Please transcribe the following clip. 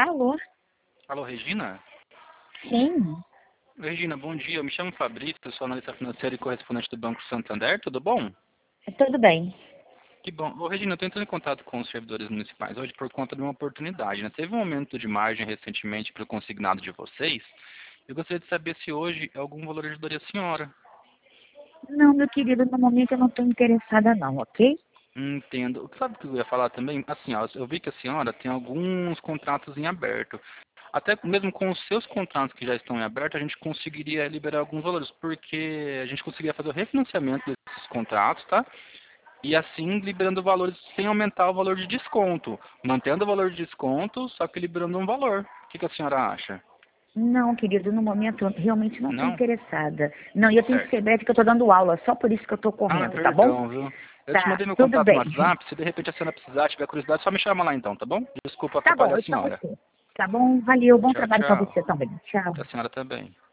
Alô? Alô, Regina? Sim, Regina, bom dia. Eu me chamo Fabrício, eu sou analista financeiro e correspondente do Banco Santander. Tudo bom? tudo bem. Que bom. Ô, Regina, eu estou entrando em contato com os servidores municipais hoje por conta de uma oportunidade, né? Teve um aumento de margem recentemente para o consignado de vocês. Eu gostaria de saber se hoje algum valor ajudaria a senhora. Não, meu querido, no momento eu não estou interessada não, ok? Entendo. Sabe o que eu ia falar também? Assim, ó, eu vi que a senhora tem alguns contratos em aberto. Até mesmo com os seus contratos que já estão em aberto, a gente conseguiria liberar alguns valores, porque a gente conseguiria fazer o refinanciamento desses contratos, tá? E assim liberando valores sem aumentar o valor de desconto. Mantendo o valor de desconto, só que liberando um valor. O que a senhora acha? Não, querido, no momento eu realmente não estou Não? interessada. Não, e eu tenho que Certo. ser breve que eu estou dando aula, só por isso que eu estou Ah, correndo, tá bom? perdão, viu? Eu te Tá, mandei meu tudo contato no bem. WhatsApp. Se de repente a senhora precisar, tiver curiosidade, só me chama lá então, tá bom? Desculpa Tá bom, atrapalhar a eu para senhora. você. Tá bom? Valeu, bom Tchau, trabalho para tchau. você também. Tchau. A senhora também.